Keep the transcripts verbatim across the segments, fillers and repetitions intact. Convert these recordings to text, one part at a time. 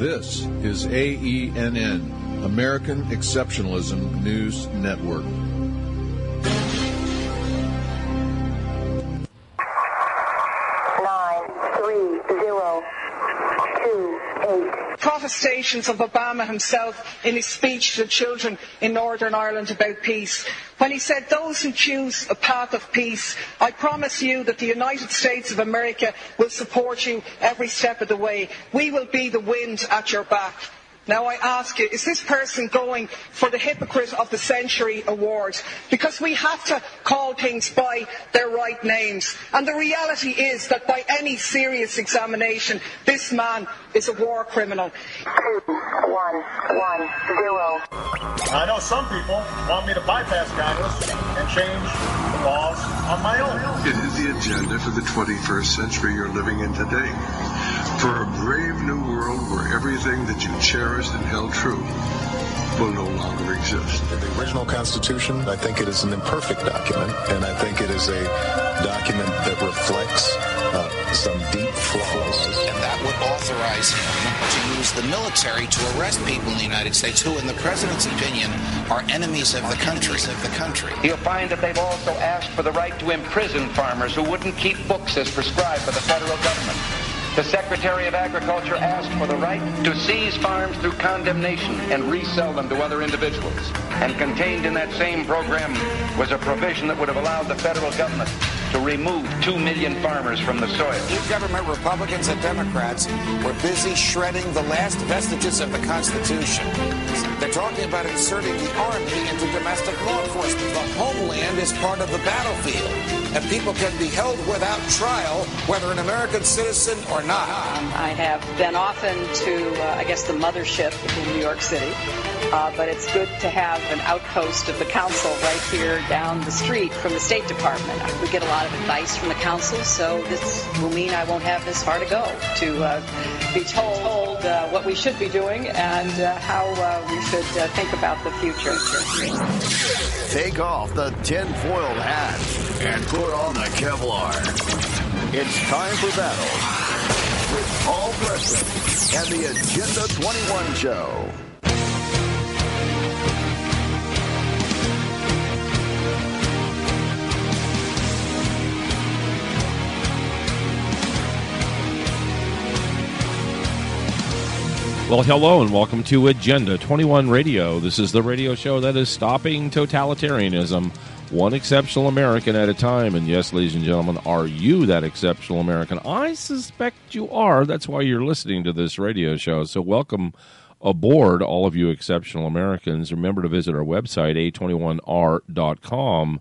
This is A E N N, American Exceptionalism News Network. Protestations of Obama himself in his speech to children in Northern Ireland about peace, when he said, "Those who choose a path of peace, I promise you that the United States of America will support you every step of the way. We will be the wind at your back." Now I ask you, is this person going for the Hypocrite of the Century award? Because we have to call things by their right names. And the reality is that by any serious examination, this man is a war criminal. Two, one, one, zero. I know some people want me to bypass Congress and change the laws on my own. It is the agenda for the twenty-first century you're living in today. For a brave new world where everything that you cherished and held true will no longer exist. The original Constitution, I think it is an imperfect document, and I think it is a document that reflects uh, some deep flaws. And that would authorize him to use the military to arrest people in the United States who, in the president's opinion, are enemies of the country. Of the country. You'll find that they've also asked for the right to imprison farmers who wouldn't keep books as prescribed by the federal government. The Secretary of Agriculture asked for the right to seize farms through condemnation and resell them to other individuals. And contained in that same program was a provision that would have allowed the federal government to remove two million farmers from the soil. New government Republicans and Democrats were busy shredding the last vestiges of the Constitution. They're talking about inserting the Army into domestic law enforcement. The homeland is part of the battlefield, and people can be held without trial, whether an American citizen or not. Um, I have been often to, uh, I guess, the mothership in New York City, uh, but it's good to have an outpost of the council right here down the street from the State Department. We get a lot of advice from the council, so this will mean I won't have this far to go to uh, be told uh, what we should be doing and uh, how uh, we should uh, think about the future. Take off the tin-foiled hat and put on the Kevlar. It's time for battle with Paul Preston and the Agenda twenty-one Show. Well, hello and welcome to Agenda twenty-one Radio. This is the radio show that is stopping totalitarianism, one exceptional American at a time. And yes, ladies and gentlemen, are you that exceptional American? I suspect you are. That's why you're listening to this radio show. So welcome aboard, all of you exceptional Americans. Remember to visit our website, A twenty-one R dot com,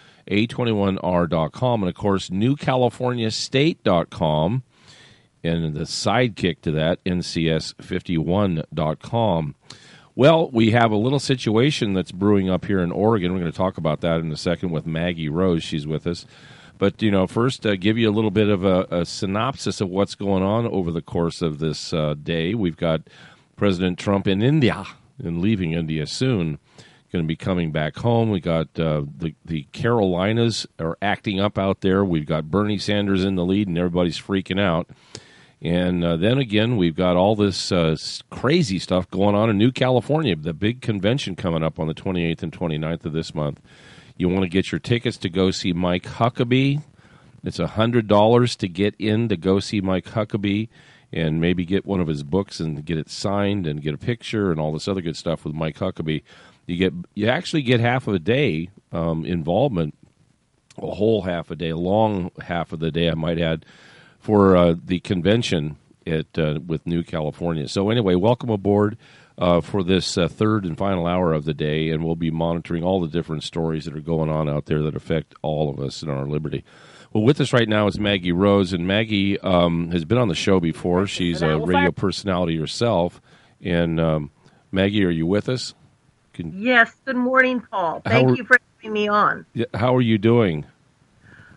A twenty-one R dot com, and of course, New California State dot com. And the sidekick to that, N C S fifty-one dot com. Well, we have a little situation that's brewing up here in Oregon. We're going to talk about that in a second with Maggie Rose. She's with us. But, you know, first, uh, give you a little bit of a, a synopsis of what's going on over the course of this uh, day. We've got President Trump in India and leaving India soon, going to be coming back home. We got uh, the, the Carolinas are acting up out there. We've got Bernie Sanders in the lead, and everybody's freaking out. And uh, then again, we've got all this uh, crazy stuff going on in New California, the big convention coming up on the twenty-eighth and twenty-ninth of this month. You want to get your tickets to go see Mike Huckabee. It's one hundred dollars to get in to go see Mike Huckabee and maybe get one of his books and get it signed and get a picture and all this other good stuff with Mike Huckabee. You get you actually get half of a day um, involvement, a whole half a day, a long half of the day, I might add, for uh, the convention at uh, with New California. So anyway, welcome aboard uh, for this uh, third and final hour of the day, and we'll be monitoring all the different stories that are going on out there that affect all of us and our liberty. Well, with us right now is Maggie Rose, and Maggie um, has been on the show before. She's a radio personality herself. And um, Maggie, are you with us? Can... Yes. Good morning, Paul. Thank are... you for having me on. How are you doing?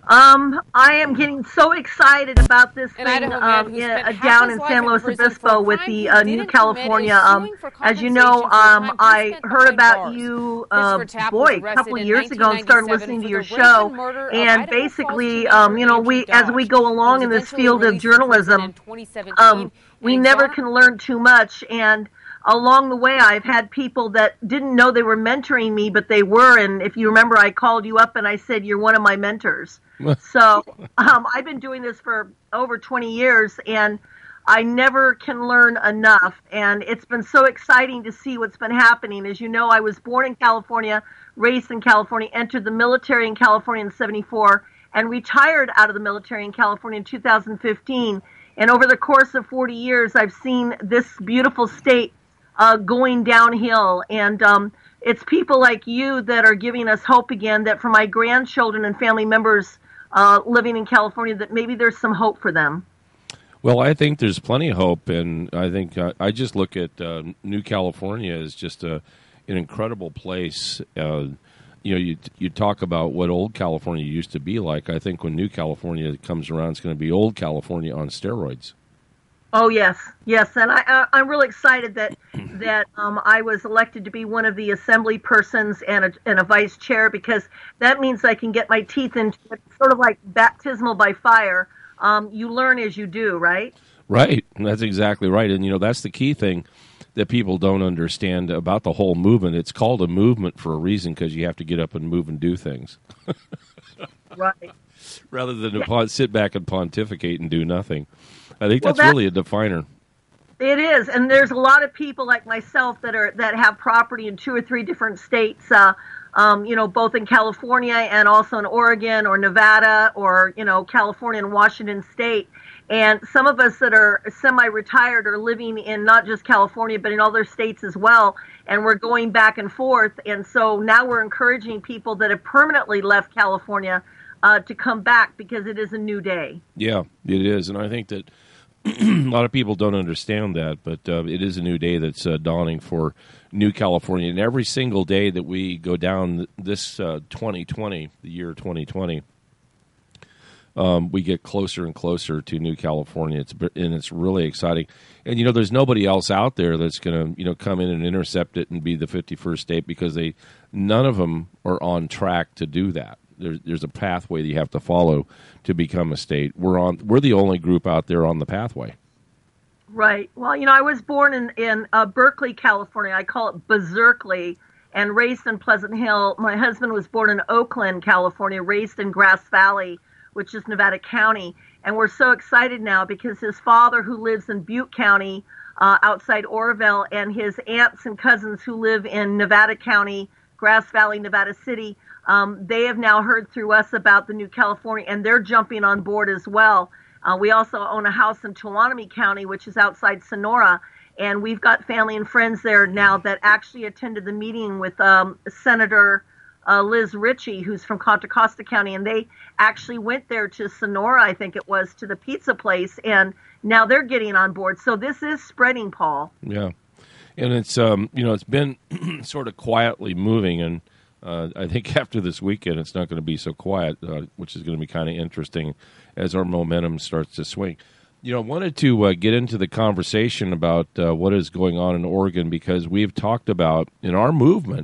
Um, I am getting so excited about this An thing Idaho man um, who in, spent uh, half down his in life San in Luis prison for Obispo a with crime the he uh, New didn't California. commit is Um, suing for as you know, compensation for a um, crime he I spent heard behind about bars. you, uh, Christopher Tapp boy, was a couple arrested of in years ago and started listening to nineteen your ninety-seven for the show. rape and murder of And Idaho Falls basically, teenager um, you know, Andrew we as we Dodge. go He along was in this eventually field of released from prison journalism, in twenty seventeen, um, we and never John- can learn too much. And along the way, I've had people that didn't know they were mentoring me, but they were. And if you remember, I called you up and I said, you're one of my mentors. So um, I've been doing this for over twenty years, and I never can learn enough. And it's been so exciting to see what's been happening. As you know, I was born in California, raised in California, entered the military in California in seventy-four, and retired out of the military in California in two thousand fifteen. And over the course of forty years, I've seen this beautiful state uh, going downhill. And um, it's people like you that are giving us hope again, that for my grandchildren and family members uh, living in California, that maybe there's some hope for them. Well, I think there's plenty of hope, and I think uh, I just look at uh, New California as just a, an incredible place. Uh, you know, you you talk about what old California used to be like. I think when New California comes around, it's going to be old California on steroids. Oh yes, yes, and I, I I'm really excited that that um, I was elected to be one of the assembly persons and a, and a vice chair, because that means I can get my teeth into it, sort of like baptismal by fire. Um, you learn as you do, right? Right, that's exactly right, and you know that's the key thing that people don't understand about the whole movement. It's called a movement for a reason, because you have to get up and move and do things. Right. Rather than to pon- sit back and pontificate and do nothing. I think Well, that's that- really a definer. It is, and there's a lot of people like myself that are that have property in two or three different states. Uh, um, you know, both in California and also in Oregon or Nevada or you know California and Washington State. And some of us that are semi-retired are living in not just California but in other states as well. And we're going back and forth. And so now we're encouraging people that have permanently left California uh, to come back, because it is a new day. Yeah, it is, and I think that a lot of people don't understand that, but uh, it is a new day that's uh, dawning for New California. And every single day that we go down this uh, twenty twenty, the year twenty twenty, um, we get closer and closer to New California. It's and it's really exciting. And you know, there's nobody else out there that's going to you know come in and intercept it and be the fifty-first state, because they none of them are on track to do that. There's there's a pathway that you have to follow to become a state. We're on. We're the only group out there on the pathway. Right. Well, you know, I was born in in uh, Berkeley, California. I call it Berkeley, and raised in Pleasant Hill. My husband was born in Oakland, California, raised in Grass Valley, which is Nevada County. And we're so excited now because his father, who lives in Butte County, uh, outside Oroville, and his aunts and cousins who live in Nevada County, Grass Valley, Nevada City, um, they have now heard through us about the New California, and they're jumping on board as well. Uh, we also own a house in Tuolumne County, which is outside Sonora, and we've got family and friends there now that actually attended the meeting with um, Senator uh, Liz Ritchie, who's from Contra Costa County, and they actually went there to Sonora, I think it was, to the pizza place, and now they're getting on board. So this is spreading, Paul. Yeah, and it's um, you know it's been sort of quietly moving, and uh, I think after this weekend it's not going to be so quiet, uh, which is going to be kind of interesting as our momentum starts to swing. You know, I wanted to uh, get into the conversation about uh, what is going on in Oregon, because we've talked about, in our movement,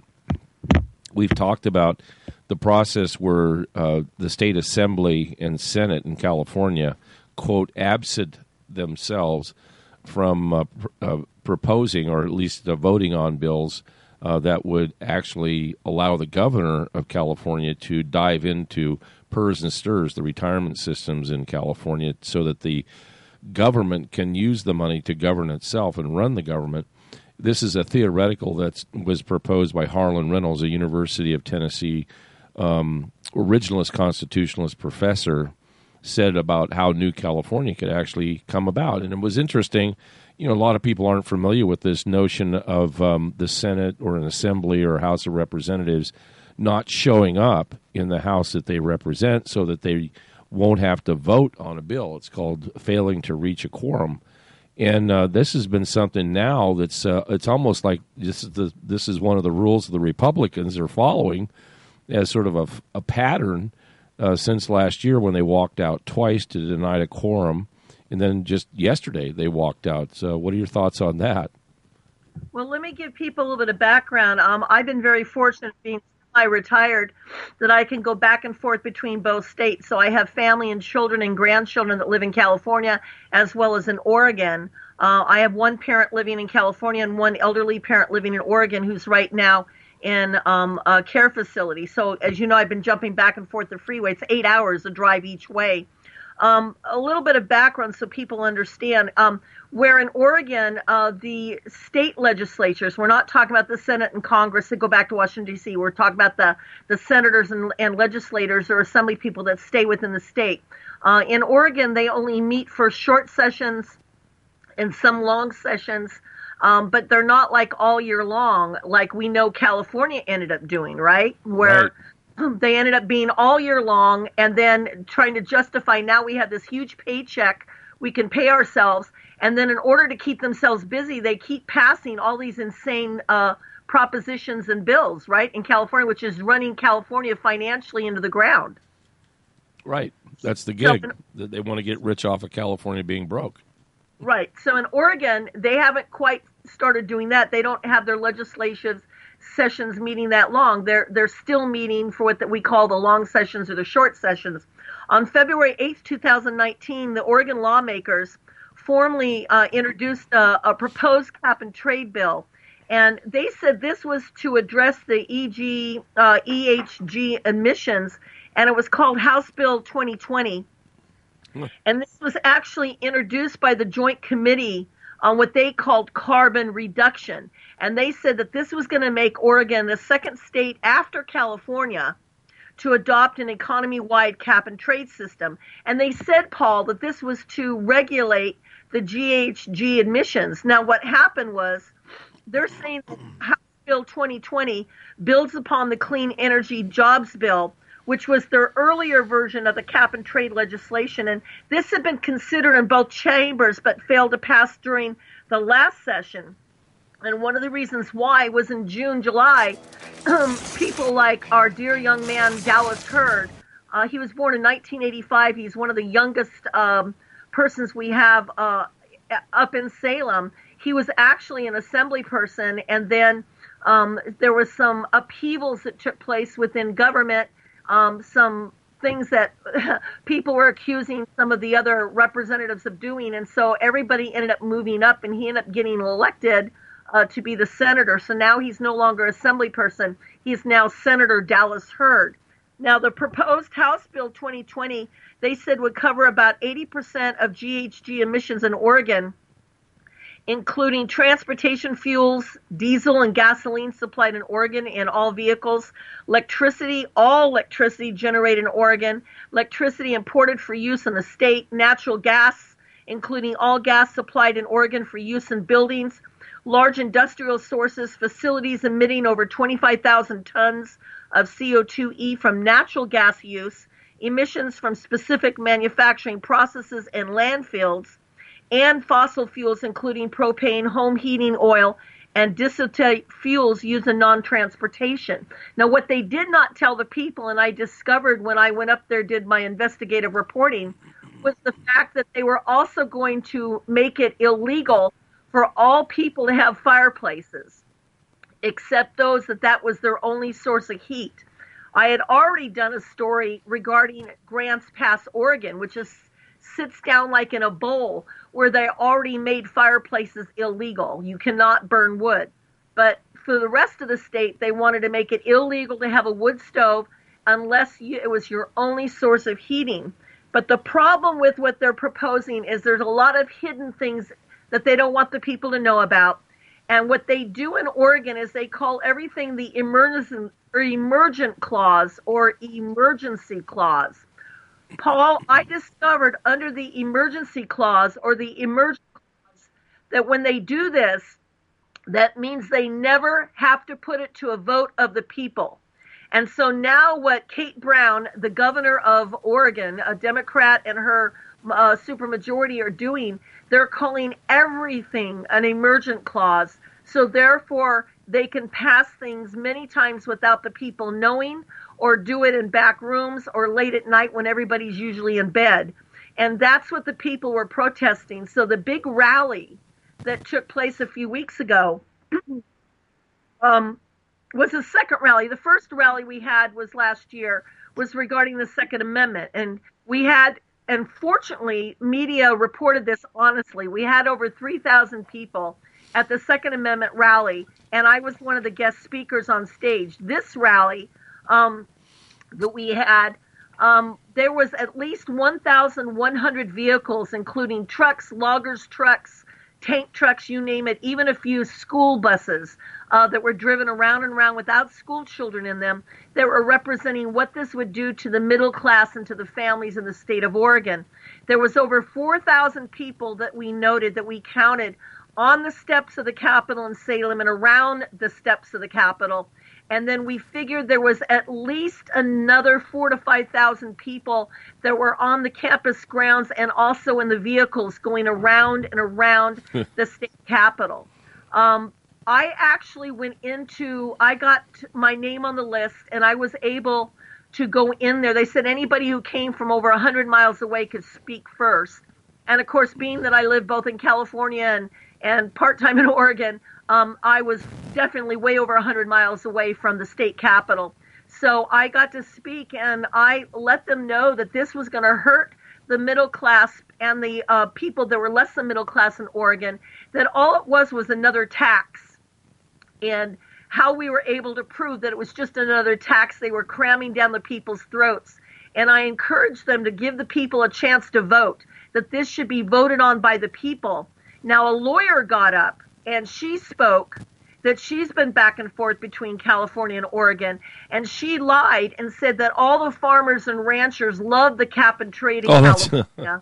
we've talked about the process where uh, the state assembly and Senate in California, quote, absent themselves from uh, pr- uh, proposing, or at least uh, voting on bills uh, that would actually allow the governor of California to dive into P E R S and S T R S, the retirement systems in California, so that the government can use the money to govern itself and run the government. This is a theoretical that was proposed by Harlan Reynolds, a University of Tennessee um, originalist constitutionalist professor, said about how New California could actually come about. And it was interesting. You know, a lot of people aren't familiar with this notion of um, the Senate or an assembly or House of Representatives not showing up in the House that they represent, so that they won't have to vote on a bill. It's called failing to reach a quorum. And uh, this has been something now that's uh, it's almost like this is the this is one of the rules the Republicans are following as sort of a, a pattern uh, since last year when they walked out twice to deny a quorum, and then just yesterday they walked out. So what are your thoughts on that? Well, let me give people a little bit of background. Um, I've been very fortunate being semi-retired that I can go back and forth between both states. So I have family and children and grandchildren that live in California as well as in Oregon. Uh, I have one parent living in California and one elderly parent living in Oregon who's right now in um, a care facility. So as you know, I've been jumping back and forth the freeway. It's eight hours a drive each way. Um, a little bit of background so people understand. Um, where in Oregon, uh, the state legislatures, we're not talking about the Senate and Congress that go back to Washington, D C. We're talking about the, the senators and, and legislators or assembly people that stay within the state. Uh, in Oregon, they only meet for short sessions and some long sessions, um, but they're not like all year long like we know California ended up doing, right? Where right. They ended up being all year long and then trying to justify now we have this huge paycheck we can pay ourselves. And then in order to keep themselves busy, they keep passing all these insane uh, propositions and bills, right, in California, which is running California financially into the ground. Right. That's the gig. So, they want to get rich off of California being broke. Right. So in Oregon, they haven't quite started doing that. They don't have their legislative sessions meeting that long. They're they're still meeting for what that we call the long sessions or the short sessions. On February eighth, two thousand nineteen, the Oregon lawmakers formally uh, introduced a, a proposed cap and trade bill, and they said this was to address the E G uh, E H G emissions, and it was called House Bill twenty twenty. And this was actually introduced by the Joint Committee on what they called carbon reduction. And they said that this was going to make Oregon the second state after California to adopt an economy-wide cap and trade system. And they said, Paul, that this was to regulate the G H G emissions. Now, what happened was they're saying that House Bill twenty twenty builds upon the Clean Energy Jobs Bill, which was their earlier version of the cap and trade legislation. And this had been considered in both chambers but failed to pass during the last session. And one of the reasons why was in June, July, um, people like our dear young man, Dallas Hurd, uh, he was born in nineteen eighty-five. He's one of the youngest um, persons we have uh, up in Salem. He was actually an assembly person, and then um, there was some upheavals that took place within government, um, some things that people were accusing some of the other representatives of doing, and so everybody ended up moving up, and he ended up getting elected Uh, to be the senator. So now he's no longer assembly person. He's now Senator Dallas Hurd. Now the proposed House Bill twenty twenty, they said would cover about eighty percent of G H G emissions in Oregon, including transportation fuels, diesel and gasoline supplied in Oregon in all vehicles, electricity, all electricity generated in Oregon, electricity imported for use in the state, natural gas, including all gas supplied in Oregon for use in buildings, large industrial sources, facilities emitting over twenty-five thousand tons of C O two E from natural gas use, emissions from specific manufacturing processes and landfills, and fossil fuels including propane, home heating oil, and distillate fuels used in non-transportation. Now, what they did not tell the people, and I discovered when I went up there, did my investigative reporting, was the fact that they were also going to make it illegal for all people to have fireplaces, except those that that was their only source of heat. I had already done a story regarding Grants Pass, Oregon, which is sits down like in a bowl where they already made fireplaces illegal. You cannot burn wood. But for the rest of the state, they wanted to make it illegal to have a wood stove unless you, it was your only source of heating. But the problem with what they're proposing is there's a lot of hidden things that they don't want the people to know about. And what they do in Oregon is they call everything the emergent, or emergent clause or emergency clause. Paul, I discovered under the emergency clause or the emergent clause that when they do this, that means they never have to put it to a vote of the people. And so now what Kate Brown, the governor of Oregon, a Democrat, and her uh, supermajority are doing, they're calling everything an emergent clause. So therefore, they can pass things many times without the people knowing, or do it in back rooms or late at night when everybody's usually in bed. And that's what the people were protesting. So the big rally that took place a few weeks ago um, was the second rally. The first rally we had was last year, was regarding the Second Amendment. And we had, and fortunately, media reported this honestly, we had over three thousand people at the Second Amendment rally, and I was one of the guest speakers on stage. This rally um, that we had, um, there was at least one thousand one hundred vehicles, including trucks, loggers trucks, tank trucks, you name it, even a few school buses uh, that were driven around and around without school children in them, that were representing what this would do to the middle class and to the families in the state of Oregon. There was over four thousand people that we noted, that we counted on the steps of the Capitol in Salem and around the steps of the Capitol. And then we figured there was at least another four to five thousand people that were on the campus grounds and also in the vehicles going around and around the state capitol. Um, I actually went into, I got my name on the list, and I was able to go in there. They said anybody who came from over one hundred miles away could speak first. And of course, being that I live both in California and, and part-time in Oregon, Um, I was definitely way over one hundred miles away from the state capitol. So I got to speak, and I let them know that this was going to hurt the middle class and the uh, people that were less than middle class in Oregon, that all it was was another tax. And how we were able to prove that it was just another tax they were cramming down the people's throats. And I encouraged them to give the people a chance to vote, that this should be voted on by the people. Now, a lawyer got up, and she spoke that she's been back and forth between California and Oregon, and she lied and said that all the farmers and ranchers love the cap and trade in oh, California.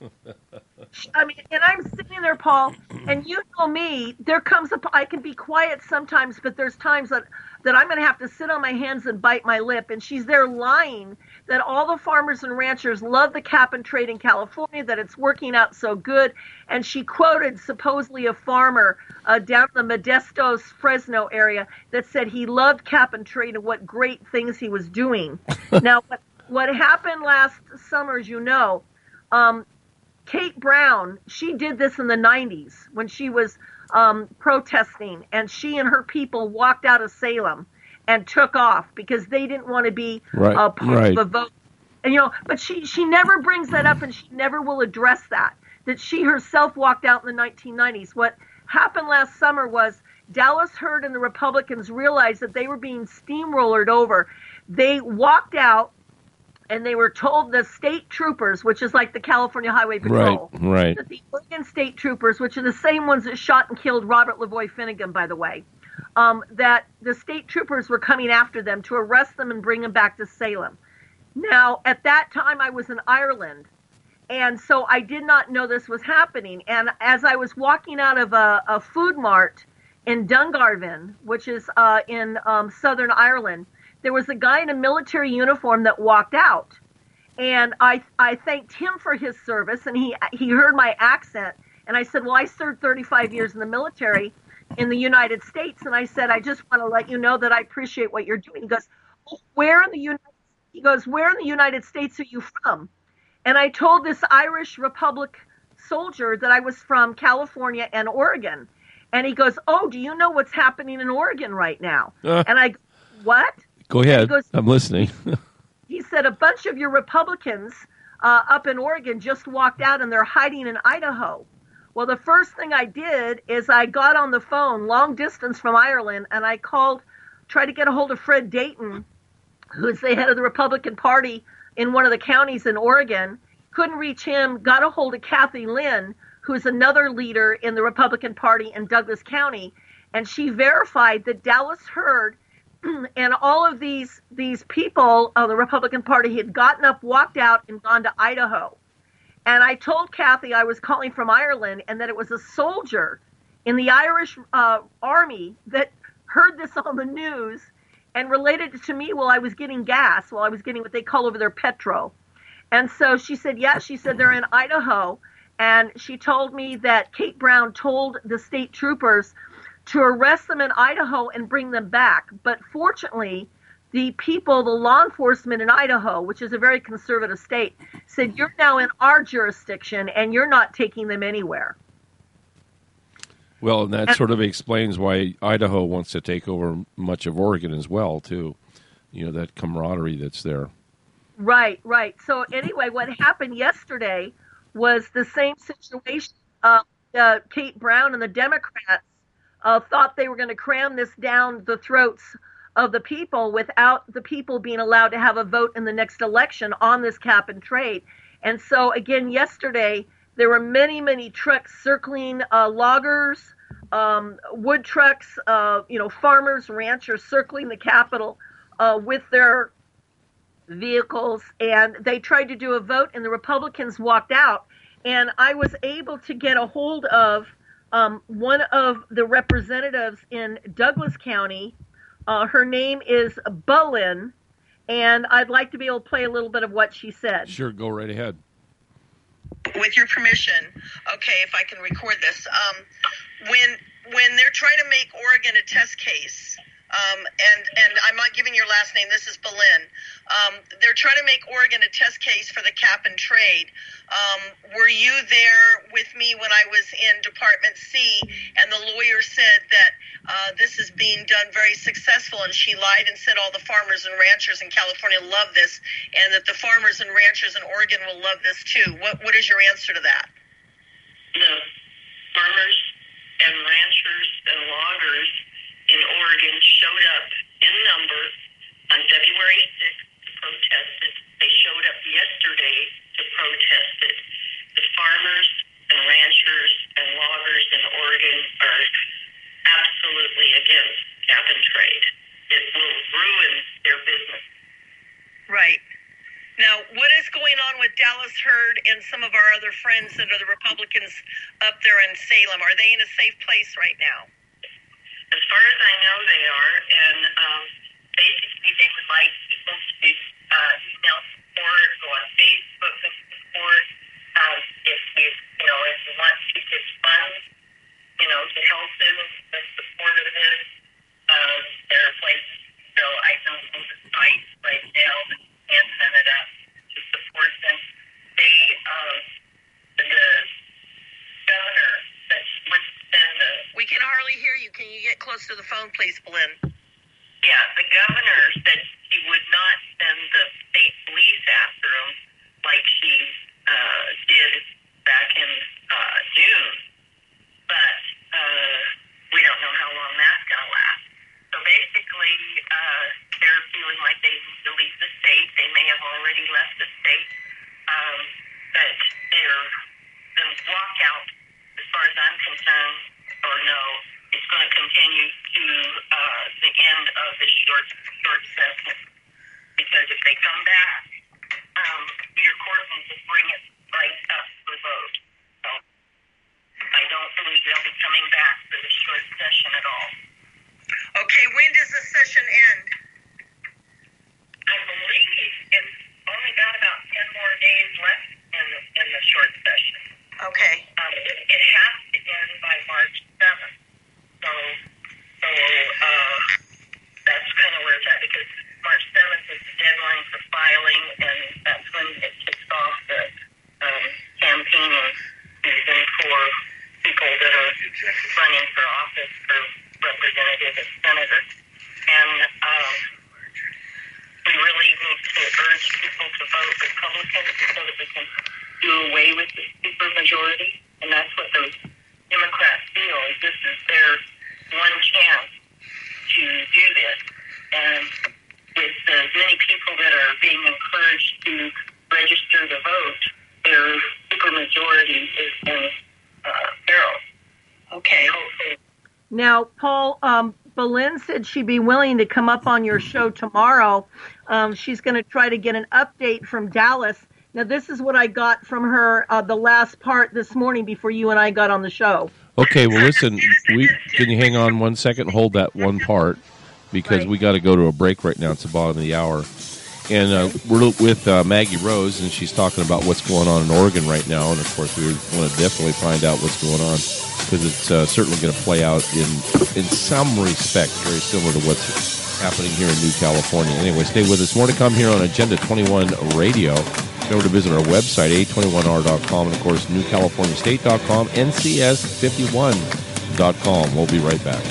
I mean, and I'm sitting there, Paul, and you know me, there comes a, I can be quiet sometimes, but there's times that, that I'm going to have to sit on my hands and bite my lip, and she's there lying that all the farmers and ranchers love the cap and trade in California, that it's working out so good, and she quoted supposedly a farmer uh, down in the Modestos, Fresno area that said he loved cap and trade and what great things he was doing. Now, what, what happened last summer, as you know, um, Kate Brown, she did this in the nineties when she was um, protesting, and she and her people walked out of Salem and took off because they didn't want to be right, uh, part right. of a vote. And, you know, but she, she never brings that up, and she never will address that, that she herself walked out in the nineteen nineties. What happened last summer was Dallas Hurd and the Republicans realized that they were being steamrollered over. They walked out, and they were told the state troopers, which is like the California Highway Patrol, right, right. that the Oregon state troopers, which are the same ones that shot and killed Robert Lavoie Finnegan, by the way, um, that the state troopers were coming after them to arrest them and bring them back to Salem. Now, at that time, I was in Ireland, and so I did not know this was happening. And as I was walking out of a, a food mart in Dungarvan, which is uh, in um, Southern Ireland, there was a guy in a military uniform that walked out, and I I thanked him for his service, and he he heard my accent, and I said, well, I served thirty-five years in the military in the United States, and I said, I just want to let you know that I appreciate what you're doing. He goes, where in the United He goes, where in the United States are you from? And I told this Irish Republic soldier that I was from California and Oregon, and he goes, oh, do you know what's happening in Oregon right now? Uh. And I go, what? Go ahead. Goes, I'm listening. He said a bunch of your Republicans uh, up in Oregon just walked out and they're hiding in Idaho. Well, the first thing I did is I got on the phone long distance from Ireland, and I called, tried to get a hold of Fred Dayton, who's the head of the Republican Party in one of the counties in Oregon. Couldn't reach him, got a hold of Kathy Lynn, who's another leader in the Republican Party in Douglas County, and she verified that Dallas Hurd and all of these these people of the Republican Party had gotten up, walked out, and gone to Idaho. And I told Kathy I was calling from Ireland and that it was a soldier in the Irish uh, army that heard this on the news and related it to me while I was getting gas, while I was getting what they call over there petrol. And so she said, yeah, she said they're in Idaho. And she told me that Kate Brown told the state troopers to arrest them in Idaho and bring them back. But fortunately, the people, the law enforcement in Idaho, which is a very conservative state, said, you're now in our jurisdiction and you're not taking them anywhere. Well, and that sort of explains why Idaho wants to take over much of Oregon as well, too. You know, that camaraderie that's there. Right, right. So anyway, what happened yesterday was the same situation. Uh, uh, Kate Brown and the Democrats uh, thought they were going to cram this down the throats of the people without the people being allowed to have a vote in the next election on this cap and trade. And so, again, yesterday, there were many, many trucks circling uh, loggers, um, wood trucks, uh, you know, farmers, ranchers circling the Capitol uh, with their vehicles. And they tried to do a vote, and the Republicans walked out. And I was able to get a hold of um, one of the representatives in Douglas County. Uh, her name is Bullen, and I'd like to be able to play a little bit of what she said. Sure, go right ahead. With your permission, okay, if I can record this. Um, when when they're trying to make Oregon a test case, um, and, and I'm not giving your last name, this is Boleyn, um, they're trying to make Oregon a test case for the cap and trade. Um, were you there with me when I was in Department C, and the lawyer said that uh, this is being done very successful, and she lied and said all the farmers and ranchers in California love this, and that the farmers and ranchers in Oregon will love this too. What What is your answer to that? The farmers and ranchers and loggers in Oregon showed up in numbers on February sixth to protest it. They showed up yesterday to protest it. The farmers and ranchers and loggers in Oregon are absolutely against cap and trade. It will ruin their business. Right. Now, what is going on with Dallas Hurd and some of our other friends that are the Republicans up there in Salem? Are they in a safe place right now? As far as I know, they are, and um, basically they would like people to uh, email support, go on Facebook and support. Um, if we, you know, if you want to get funds, you know, to help them in support of this, um, there are places. So I don't know the site right now, but you can send it up to support them. They, um, the governor that would send the. We can hardly hear you. Can you get close to the phone, please, Blinn? Yeah, the governor said she would not send the state police after them like she uh, did back in uh, June. But uh, we don't know how long that's going to last. So basically, uh, they're feeling like they need to leave the state. They may have already left the state. Um, but they're, the walkout, as far as I'm concerned, or no, it's going to continue to uh, the end of this short short session. Because if they come back, um, Peter Corbin will bring it right up for vote. So I don't believe they'll be coming back for this short session at all. Okay, when does the session end? I believe it's only got about ten more days left in the, in the short session. Okay. Um, it, it has to end by March seventh. So, so uh, that's kind of where it's at, because March seventh is the deadline for filing, and that's when it kicks off the um, campaigning season for people that are running for office, for representative and senator. And um, we really need to urge people to vote Republican so that we can do away with the supermajority. And that's what those Democrats feel, is this is their one chance to do this. And with as many people that are being encouraged to register to vote, their supermajority is in uh, peril. Okay. Now, Paul, um, Boleyn said she'd be willing to come up on your show tomorrow. Um, she's going to try to get an update from Dallas. Now, this is what I got from her, uh, the last part this morning before you and I got on the show. Okay, well, listen, we can you hang on one second, hold that one part, because right. we got to go to a break right now. It's the bottom of the hour. And uh, we're with uh, Maggie Rose, and she's talking about what's going on in Oregon right now. And, of course, we want to definitely find out what's going on, because it's uh, certainly going to play out in in some respects very similar to what's happening here in New California. Anyway, stay with us. More to come here on Agenda twenty-one Radio. Go over to visit our website, A twenty-one R dot com, and, of course, New California State dot com, N C S fifty-one dot com. We'll be right back.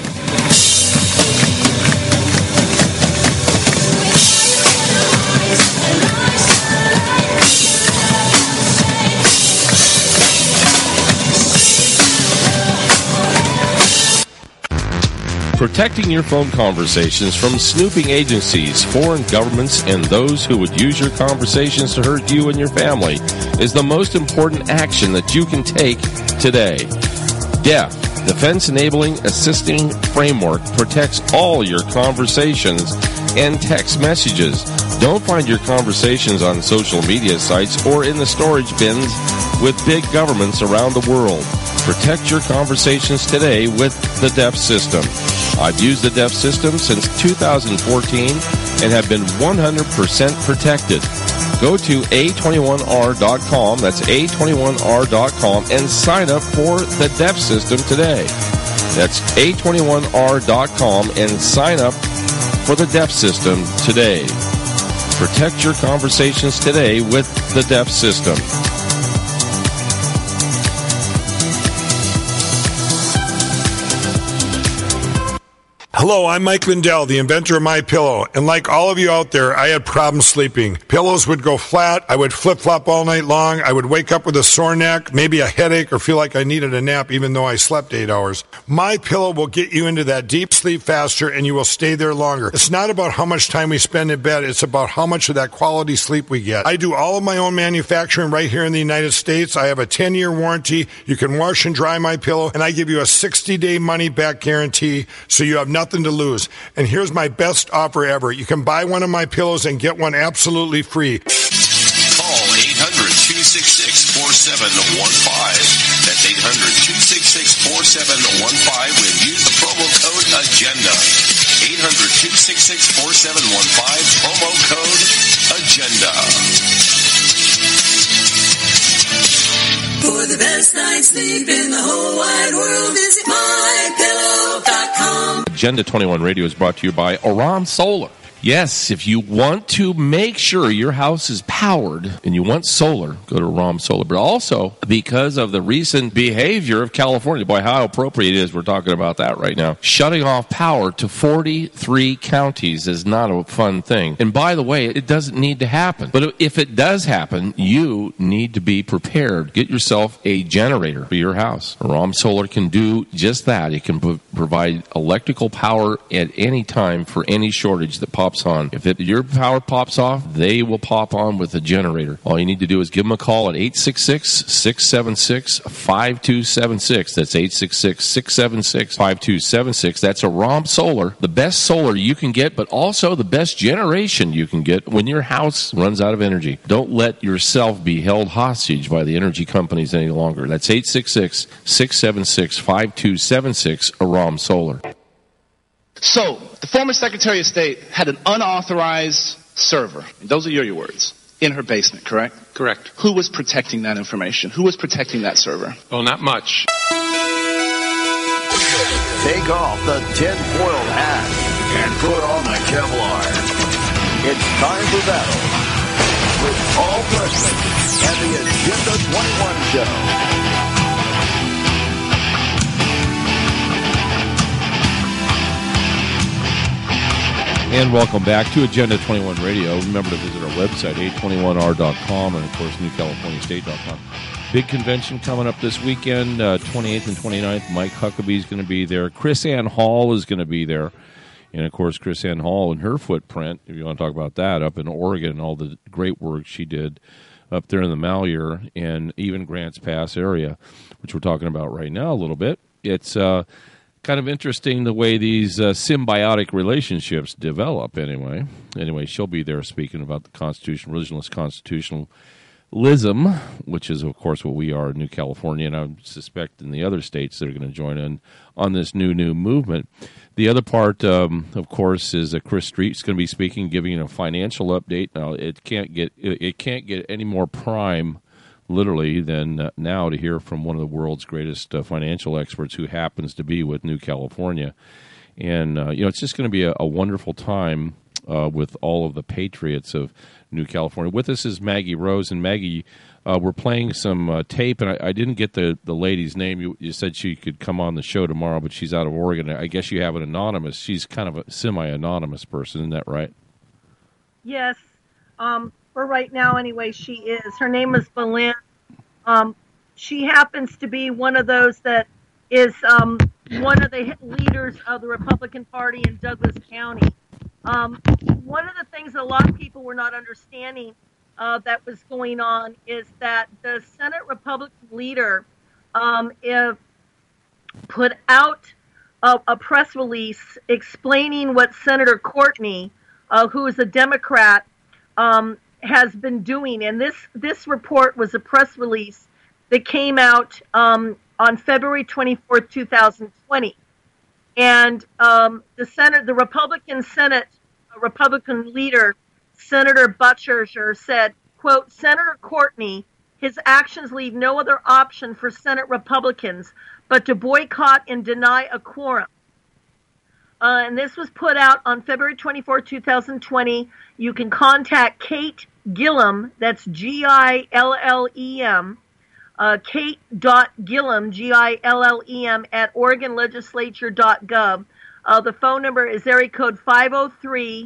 Protecting your phone conversations from snooping agencies, foreign governments, and those who would use your conversations to hurt you and your family is the most important action that you can take today. D E F, Defense Enabling Assisting Framework, protects all your conversations and text messages. Don't find your conversations on social media sites or in the storage bins with big governments around the world. Protect your conversations today with the D E F system. I've used the D E F system since two thousand fourteen and have been one hundred percent protected. Go to A twenty-one R dot com, that's A twenty-one R dot com, and sign up for the D E F system today. That's A twenty-one R dot com and sign up for the D E F system today. Protect your conversations today with the D E F system. Hello, I'm Mike Lindell, the inventor of MyPillow, and like all of you out there, I had problems sleeping. Pillows would go flat, I would flip-flop all night long, I would wake up with a sore neck, maybe a headache, or feel like I needed a nap even though I slept eight hours. MyPillow will get you into that deep sleep faster, and you will stay there longer. It's not about how much time we spend in bed, it's about how much of that quality sleep we get. I do all of my own manufacturing right here in the United States. I have a ten-year warranty. You can wash and dry MyPillow, and I give you a sixty-day money-back guarantee, so you have nothing to lose. And here's my best offer ever. You can buy one of my pillows and get one absolutely free. Call eight hundred, two six six, four seven one five. That's eight hundred, two six six, four seven one five and use the promo code AGENDA. eight hundred, two six six, four seven one five, promo code AGENDA. For the best night's sleep in the whole wide world, visit my pillow dot com. Agenda twenty-one Radio is brought to you by Aram Solar. Yes, if you want to make sure your house is powered and you want solar, go to Aram Solar. But also, because of the recent behavior of California, boy, how appropriate it is we're talking about that right now. Shutting off power to forty-three counties is not a fun thing. And by the way, it doesn't need to happen. But if it does happen, you need to be prepared. Get yourself a generator for your house. Aram Solar can do just that. It can pro- provide electrical power at any time for any shortage that pops on. If it, your power pops off, they will pop on with a generator. All you need to do is give them a call at eight six six, six seven six, five two seven six. That's eight six six, six seven six, five two seven six. That's Aram Solar, the best solar you can get, but also the best generation you can get when your house runs out of energy. Don't let yourself be held hostage by the energy companies any longer. That's eight six six, six seven six, five two seven six, Aram Solar. So, the former Secretary of State had an unauthorized server, and those are your, your words, in her basement, correct? Correct. Who was protecting that information? Who was protecting that server? Well, not much. Take off the tin-foil hat and put on the Kevlar. It's time for battle with Paul Preston and the Agenda twenty-one Show. And welcome back to Agenda twenty-one Radio. Remember to visit our website, A twenty-one R dot com, and, of course, New California State dot com. Big convention coming up this weekend, uh, twenty-eighth and twenty-ninth. Mike Huckabee is going to be there. Chris Ann Hall is going to be there. And, of course, Chris Ann Hall and her footprint, if you want to talk about that, up in Oregon, all the great work she did up there in the Malheur and even Grants Pass area, which we're talking about right now a little bit. It's uh, kind of interesting the way these uh, symbiotic relationships develop anyway. Anyway, she'll be there speaking about the Constitution, religionless constitutionalism, which is, of course, what we are in New California, and I suspect in the other states that are going to join in on this new, new movement. The other part, um, of course, is that Chris Street's going to be speaking, giving a financial update. Now, it can't get it can't get any more prime, literally, than uh, now to hear from one of the world's greatest uh, financial experts, who happens to be with New California. And, uh, you know, it's just going to be a, a wonderful time uh, with all of the patriots of New California. With us is Maggie Rose. And Maggie, uh, we're playing some uh, tape, and I, I didn't get the, the lady's name. You, you said she could come on the show tomorrow, but she's out of Oregon. I guess you have an anonymous. She's kind of a semi-anonymous person, isn't that right? Yes. Um, for right now, anyway, she is. Her name is Belinda. Um, she happens to be one of those that is um, one of the leaders of the Republican Party in Douglas County. Um, one of the things that a lot of people were not understanding uh, that was going on is that the Senate Republican leader um, if put out a, a press release explaining what Senator Courtney, uh, who is a Democrat, um, has been doing. And this, this report was a press release that came out um, on February twenty-fourth, two thousand twenty. And um, the Senate, the Republican Senate, Republican leader, Senator Buttigieg, said, quote, Senator Courtney, his actions leave no other option for Senate Republicans but to boycott and deny a quorum. Uh, and this was put out on February twenty-fourth, two thousand twenty. You can contact Kate Gillem, that's G I L L E M, uh, Kate.Gillem, G I L L E M, at Oregon Legislature dot gov. Uh, the phone number is area code five oh three,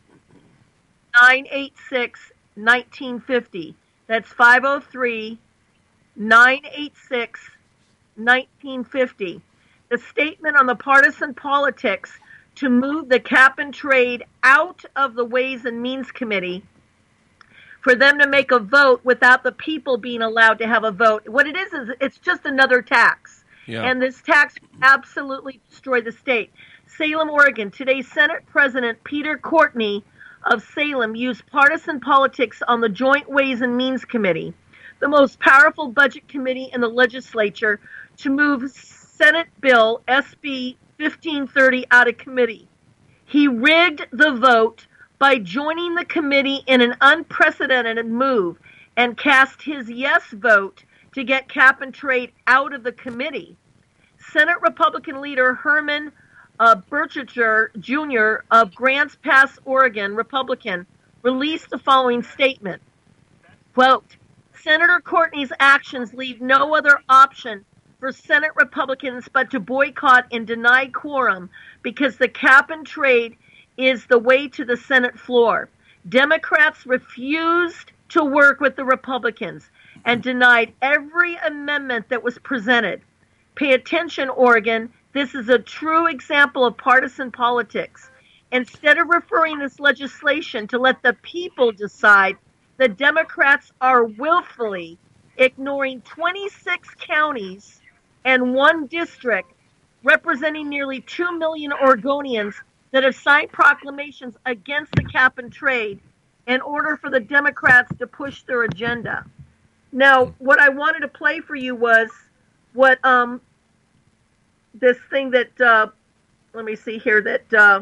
nine eight six, nineteen fifty. That's five oh three, nine eight six, nineteen fifty. The statement on the partisan politics to move the cap and trade out of the Ways and Means Committee for them to make a vote without the people being allowed to have a vote. What it is, is it's just another tax. Yeah. And this tax absolutely destroy the state. Salem, Oregon. Today, Senate President Peter Courtney of Salem used partisan politics on the Joint Ways and Means Committee, the most powerful budget committee in the legislature, to move Senate Bill S B fifteen thirty out of committee. He rigged the vote by joining the committee in an unprecedented move and cast his yes vote to get cap and trade out of the committee. Senate Republican leader Herman uh, Buttigieg Junior of Grants Pass, Oregon, Republican, released the following statement. Quote, Senator Courtney's actions leave no other option for Senate Republicans but to boycott and deny quorum because the cap and trade is the way to the Senate floor. Democrats refused to work with the Republicans and denied every amendment that was presented. Pay attention, Oregon. This is a true example of partisan politics. Instead of referring this legislation to let the people decide, the Democrats are willfully ignoring twenty-six counties and one district representing nearly two million Oregonians that have signed proclamations against the cap and trade in order for the Democrats to push their agenda. Now, what I wanted to play for you was what um, this thing that, uh, let me see here, that uh,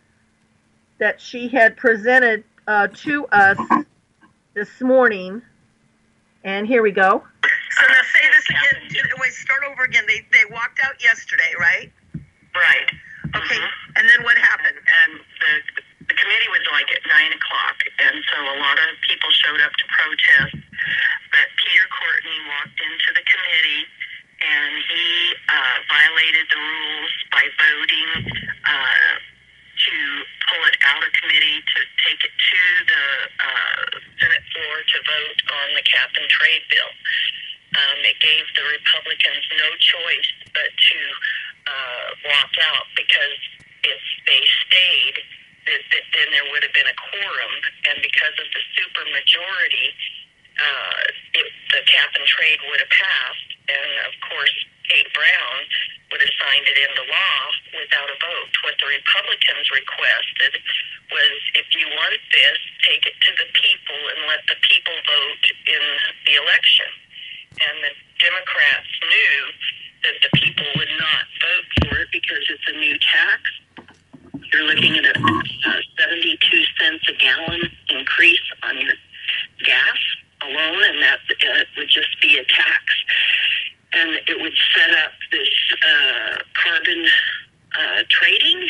that she had presented uh, to us this morning. And here we go. So now say this again. Wait, start over again. They they walked out yesterday, right? Right. Okay. Mm-hmm. And then what happened? And the the committee was like at nine o'clock, and so a lot of people showed up to protest. But Peter Courtney walked into the committee, and he uh, violated the rules by voting uh, to pull it out of committee to take it to the uh, Senate floor to vote on the cap and trade bill. Um, it gave the Republicans no choice but to uh, walk out, because if they stayed, that, that then there would have been a quorum, and because of the supermajority, uh, it, the cap and trade would have passed, and of course Kate Brown would have signed it into law without a vote. What the Republicans requested was, if you want this, take it to the people and let the people vote in the election. And the Democrats knew that the people would not vote for it because it's a new tax. You're looking at a uh, seventy-two cents a gallon increase on your gas alone, and that uh, would just be a tax. And it would set up this uh, carbon uh, trading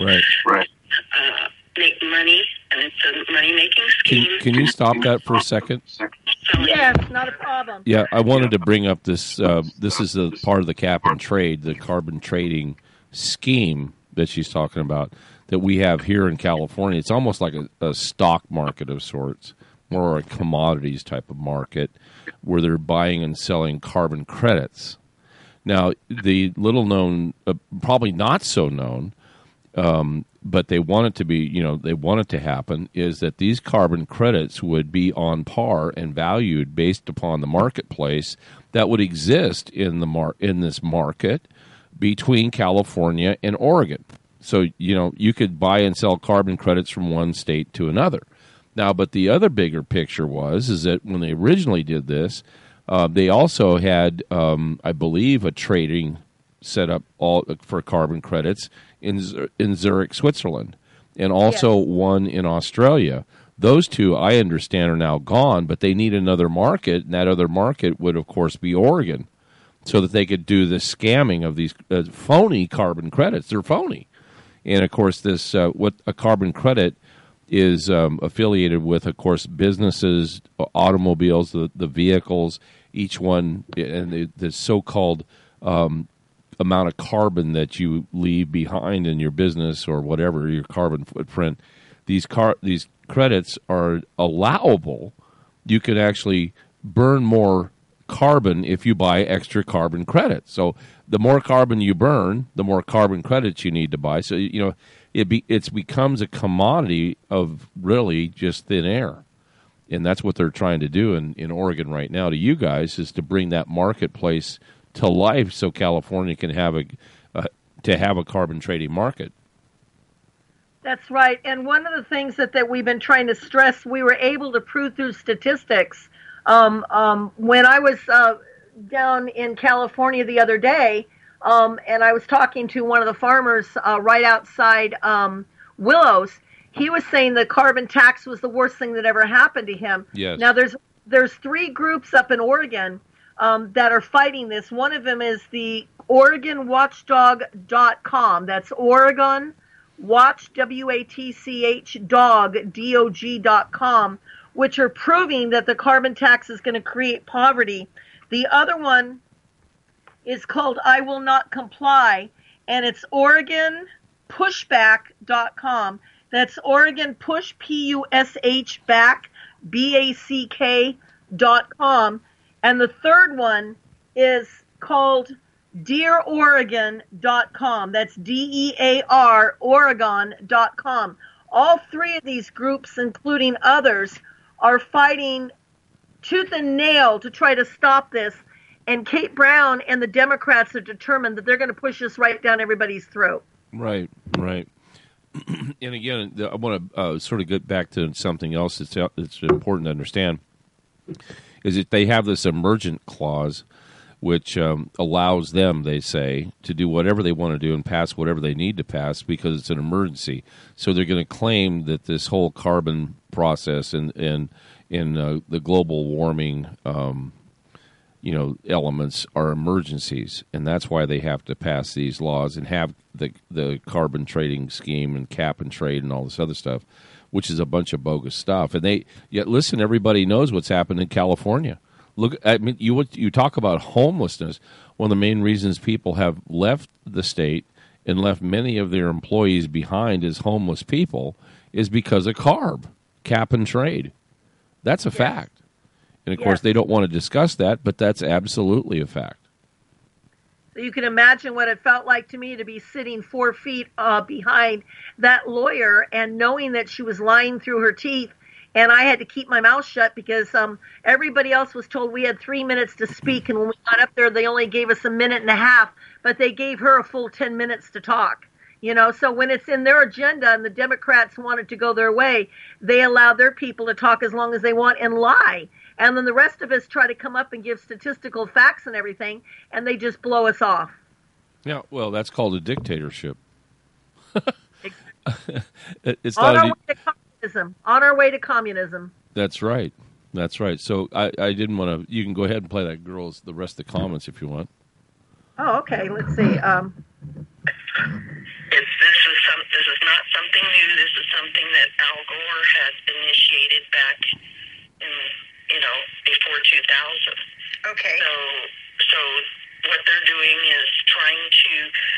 Right. Right. Uh, make money, and it's a money-making scheme. Can, can you stop that for a second? Yes, not a problem. Yeah, I wanted to bring up this. Uh, this is a part of the cap and trade, the carbon trading scheme that she's talking about that we have here in California. It's almost like a, a stock market of sorts, more a commodities type of market where they're buying and selling carbon credits. Now, the little known, uh, probably not so known, um, but they want it to be, you know, they want it to happen, is that these carbon credits would be on par and valued based upon the marketplace that would exist in the mar- in this market between California and Oregon. So, you know, you could buy and sell carbon credits from one state to another. Now, but the other bigger picture was, is that when they originally did this, uh, they also had, um, I believe, a trading set up all for carbon credits in in Zurich, Switzerland, and also yes. one in Australia. Those two, I understand, are now gone, but they need another market, and that other market would, of course, be Oregon, so that they could do the scamming of these uh, phony carbon credits. They're phony. And, of course, this uh, what a carbon credit is um, affiliated with, of course, businesses, automobiles, the, the vehicles, each one, and the, the so-called um, amount of carbon that you leave behind in your business or whatever, your carbon footprint. These car these credits are allowable. You can actually burn more carbon if you buy extra carbon credits. So the more carbon you burn, the more carbon credits you need to buy. So, you know, it be it's becomes a commodity of really just thin air. And that's what they're trying to do in, in Oregon right now to you guys, is to bring that marketplace to life so California can have a uh, to have a carbon trading market. That's right. And one of the things that, that we've been trying to stress, we were able to prove through statistics. Um, um, when I was uh, down in California the other day, um, and I was talking to one of the farmers uh, right outside um, Willows, he was saying the carbon tax was the worst thing that ever happened to him. Yes. Now, there's there's three groups up in Oregon um, that are fighting this. One of them is the Oregon Watchdog dot com. That's Oregon Watch, W A T C H, dog, D O G dot com, which are proving that the carbon tax is going to create poverty. The other one is called I Will Not Comply, and it's Oregon Pushback dot com. That's Oregon Push, P U S H, back, B A C K dot com. And the third one is called Dear Oregon dot com. That's D E A R, Oregon dot com. All three of these groups, including others, are fighting tooth and nail to try to stop this. And Kate Brown and the Democrats are determined that they're going to push this right down everybody's throat. Right, right. And again, I want to uh, sort of get back to something else that's, that's important to understand, is that they have this emergent clause, which um, allows them, they say, to do whatever they want to do and pass whatever they need to pass because it's an emergency. So they're going to claim that this whole carbon process and and in uh, the global warming, um, you know, elements are emergencies, and that's why they have to pass these laws and have the the carbon trading scheme and cap and trade and all this other stuff, which is a bunch of bogus stuff. And they yet listen, everybody knows what's happened in California. Look, I mean, you you talk about homelessness. One of the main reasons people have left the state and left many of their employees behind as homeless people is because of CARB, cap and trade. That's a yes. fact. And, of yes. course, they don't want to discuss that, but that's absolutely a fact. So you can imagine what it felt like to me to be sitting four feet uh, behind that lawyer and knowing that she was lying through her teeth. And I had to keep my mouth shut because um, everybody else was told we had three minutes to speak. And when we got up there, they only gave us a minute and a half, but they gave her a full ten minutes to talk. You know, so when it's in their agenda and the Democrats wanted to go their way, they allow their people to talk as long as they want and lie. And then the rest of us try to come up and give statistical facts and everything, and they just blow us off. Yeah, well, that's called a dictatorship. It's on not our a, way to communism. On our way to communism. That's right. That's right. So I, I didn't want to. You can go ahead and play that girls the rest of the comments if you want. Oh, okay. Let's see. Um, If this is something this is not something new. This is something that Al Gore had initiated back in, you know, before two thousand. Okay. So, so what they're doing is trying to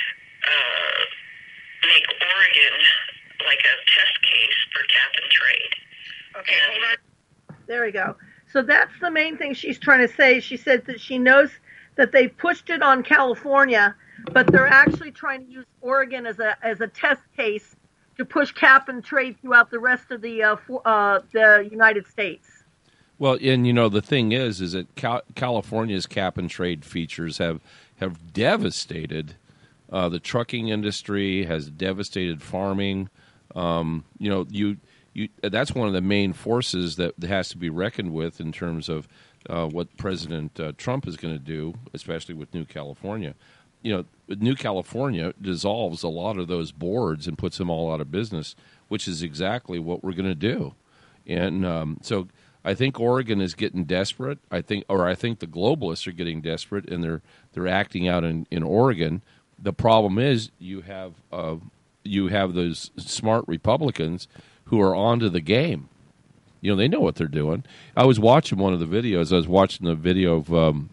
uh, make Oregon like a test case for cap and trade. Okay, and, hold on. There we go. So that's the main thing she's trying to say. She said that she knows that they pushed it on California, but they're actually trying to use Oregon as a as a test case to push cap and trade throughout the rest of the uh, for, uh, the United States. Well, and you know the thing is, is that Cal- California's cap and trade features have have devastated uh, the trucking industry, has devastated farming. Um, you know, you you that's one of the main forces that has to be reckoned with in terms of uh, what President uh, Trump is going to do, especially with New California. You know, New California dissolves a lot of those boards and puts them all out of business, which is exactly what we're going to do. And um, so I think Oregon is getting desperate. I think, or I think the globalists are getting desperate, and they're they're acting out in, in Oregon. The problem is you have uh, you have those smart Republicans who are onto the game. You know, they know what they're doing. I was watching one of the videos. I was watching the video of um,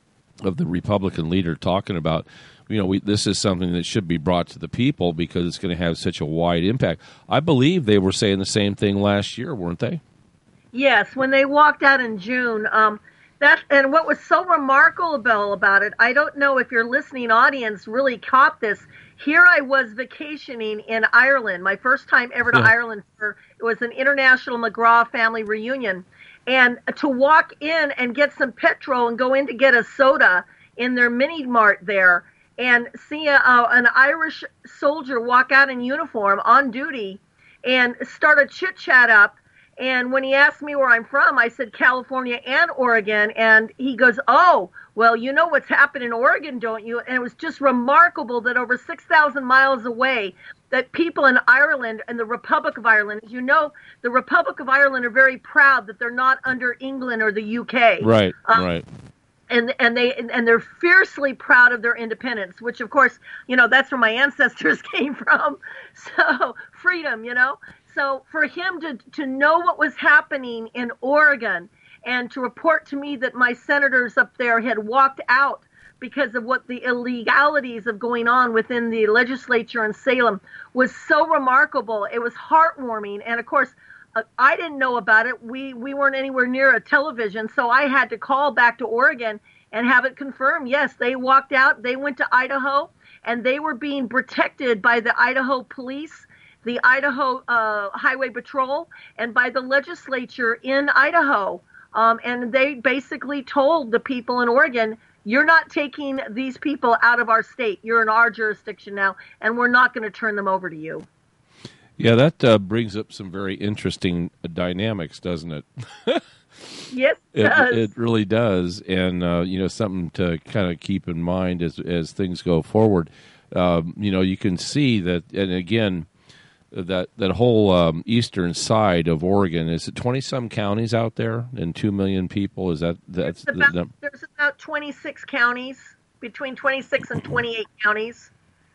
of the Republican leader talking about, you know, we, this is something that should be brought to the people because it's going to have such a wide impact. I believe they were saying the same thing last year, weren't they? Yes, when they walked out in June. Um, that and what was so remarkable about it, I don't know if your listening audience really caught this. Here I was vacationing in Ireland, my first time ever to Yeah. Ireland. For, it was an international McGraw family reunion. And to walk in and get some petrol and go in to get a soda in their mini mart there and see a, uh, an Irish soldier walk out in uniform on duty and start a chit chat up. And when he asked me where I'm from, I said California and Oregon. And he goes, oh, well, you know what's happened in Oregon, don't you? And it was just remarkable that over six thousand miles away, that people in Ireland and the Republic of Ireland, as you know, the Republic of Ireland are very proud that they're not under England or the U K. Right, Um, right. And and they and they're fiercely proud of their independence, which of course, you know, that's where my ancestors came from. So freedom, you know. So for him to to know what was happening in Oregon and to report to me that my senators up there had walked out because of what the illegalities of going on within the legislature in Salem was so remarkable. It was heartwarming. And of course, uh, I didn't know about it. We, we weren't anywhere near a television. So I had to call back to Oregon and have it confirmed. Yes, they walked out. They went to Idaho and they were being protected by the Idaho police, the Idaho uh, Highway Patrol, and by the legislature in Idaho. Um, and they basically told the people in Oregon, you're not taking these people out of our state. You're in our jurisdiction now, and we're not going to turn them over to you. Yeah, that uh, brings up some very interesting dynamics, doesn't it? Yes, it, it does. It really does, and uh, you know, something to kind of keep in mind as as things go forward. Um, you know, you can see that, and again, that that whole um, eastern side of Oregon, is it twenty some counties out there and two million people? Is that that's It's about, the, the, there's about twenty-six counties, between twenty-six and twenty-eight counties.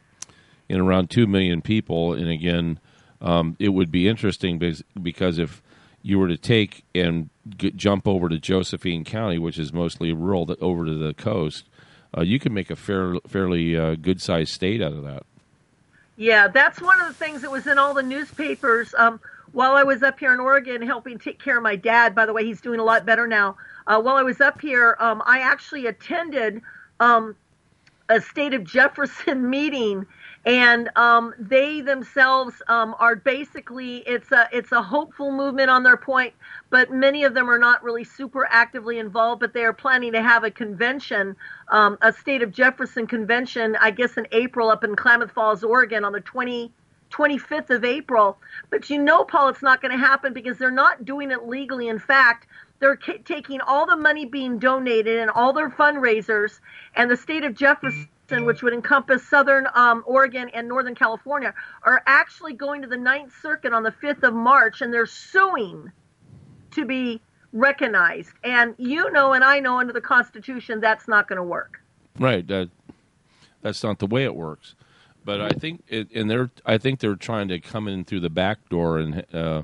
in around two million people? And again, um, it would be interesting because, because if you were to take and g- jump over to Josephine County, which is mostly rural, th- over to the coast, uh, you can make a fair, fairly uh, good-sized state out of that. Yeah, that's one of the things that was in all the newspapers um, while I was up here in Oregon helping take care of my dad. By the way, he's doing a lot better now. Uh, while I was up here, um, I actually attended um, a State of Jefferson meeting, and um, they themselves um, are basically, it's a it's a hopeful movement on their point, but many of them are not really super actively involved, but they are planning to have a convention, um, a State of Jefferson convention, I guess in April up in Klamath Falls, Oregon on the twenty-fifth of April. But you know, Paul, it's not going to happen because they're not doing it legally. In fact, they're ca- taking all the money being donated and all their fundraisers, and the State of Jefferson, which would encompass Southern um, Oregon and Northern California, are actually going to the Ninth Circuit on the fifth of March, and they're suing to be recognized. And you know, and I know under the Constitution, that's not going to work. Right. That, that's not the way it works. But I think, it, and they're, I think they're trying to come in through the back door, and uh,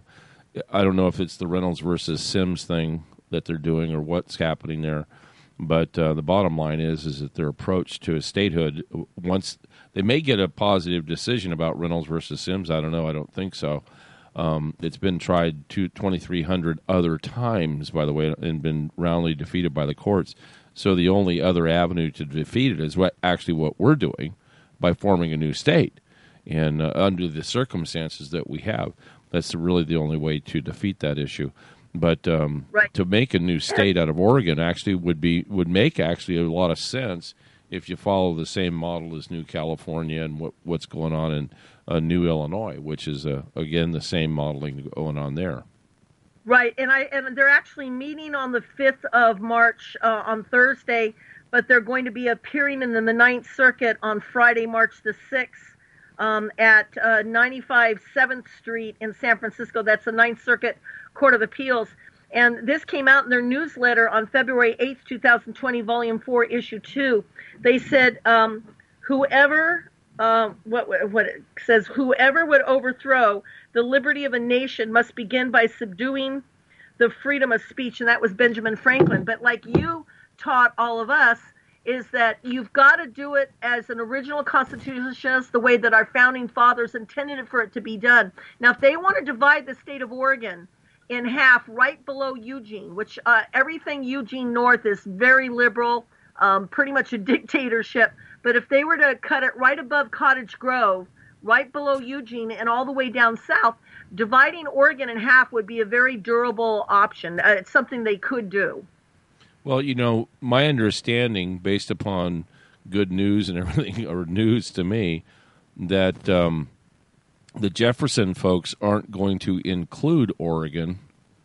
I don't know if it's the Reynolds versus Sims thing that they're doing or what's happening there. But uh, the bottom line is, is that their approach to a statehood, once they may get a positive decision about Reynolds versus Sims, I don't know, I don't think so. Um, it's been tried twenty-three hundred other times, by the way, and been roundly defeated by the courts. So the only other avenue to defeat it is what actually what we're doing by forming a new state. And uh, under the circumstances that we have, that's really the only way to defeat that issue. But um, right. to make a new state out of Oregon actually would be would make actually a lot of sense if you follow the same model as New California and what, what's going on in uh, New Illinois, which is uh, again the same modeling going on there. Right, and I and they're actually meeting on the fifth of March uh, on Thursday, but they're going to be appearing in the Ninth Circuit on Friday, March the sixth, um, at uh, ninety-five seventh Street in San Francisco. That's the Ninth Circuit Court of Appeals. And this came out in their newsletter on February eighth, twenty twenty, Volume four, Issue two. They said, um, whoever, uh, what, what it says, whoever would overthrow the liberty of a nation must begin by subduing the freedom of speech. And that was Benjamin Franklin. But like you taught all of us, is that you've got to do it as an original constitutionalist, the way that our founding fathers intended for it to be done. Now, if they want to divide the state of Oregon in half right below Eugene, which uh, everything Eugene North is very liberal, um, pretty much a dictatorship. But if they were to cut it right above Cottage Grove, right below Eugene, and all the way down south, dividing Oregon in half would be a very durable option. Uh, it's something they could do. Well, you know, my understanding, based upon good news and everything, or news to me, that um, the Jefferson folks aren't going to include Oregon.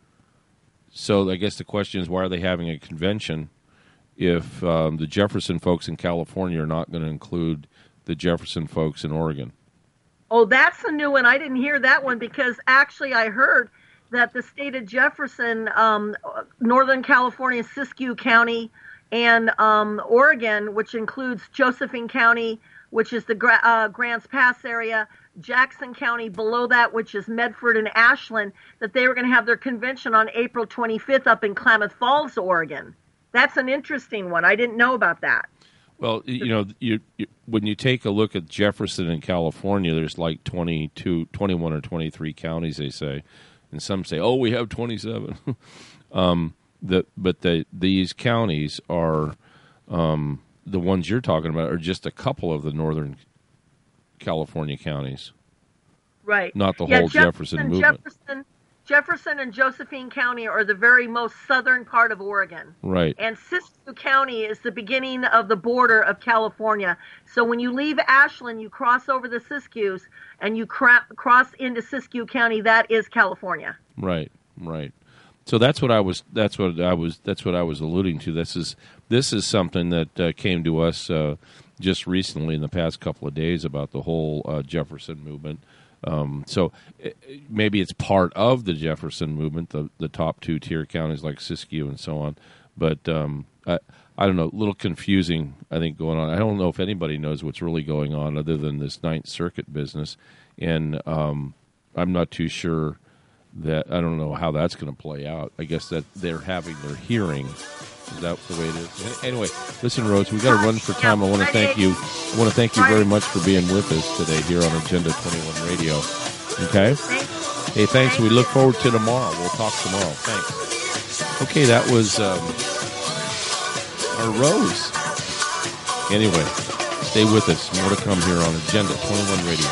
So I guess the question is, why are they having a convention if um, the Jefferson folks in California are not going to include the Jefferson folks in Oregon? Oh, that's a new one. I didn't hear that one because actually I heard that the state of Jefferson, um, Northern California, Siskiyou County, and um, Oregon, which includes Josephine County, which is the Gra- uh, Grants Pass area, Jackson County below that, which is Medford and Ashland, that they were going to have their convention on April twenty-fifth up in Klamath Falls, Oregon. That's an interesting one. I didn't know about that. Well, you know, you, you, when you take a look at Jefferson in California, there's like twenty-two, twenty-one or twenty-three counties, they say. And some say, oh, we have twenty-seven. um, the, but the, these counties are, um, the ones you're talking about are just a couple of the Northern California counties. Right. Not the yeah, whole Jefferson, Jefferson movement. Jefferson, Jefferson and Josephine County are the very most southern part of Oregon. Right. And Siskiyou County is the beginning of the border of California. So when you leave Ashland, you cross over the Siskiyous and you cra- cross into Siskiyou County. That is California. Right. Right. So that's what I was. That's what I was. That's what I was alluding to. This is this is something that uh, came to us uh, just recently in the past couple of days about the whole uh, Jefferson movement. Um, so it, maybe it's part of the Jefferson movement, the the top two tier counties like Siskiyou and so on. But um, I I don't know, a little confusing, I think, going on. I don't know if anybody knows what's really going on other than this Ninth Circuit business, and um, I'm not too sure that I don't know how that's going to play out. I guess that they're having their hearing. Is that the way it is? Anyway, listen, Rose, we got to run for time. I want to thank you. I want to thank you very much for being with us today here on Agenda twenty-one Radio. Okay. Hey, thanks. We look forward to tomorrow. We'll talk tomorrow. Thanks. Okay, that was um, our Rose. Anyway, stay with us. More to come here on Agenda twenty-one Radio.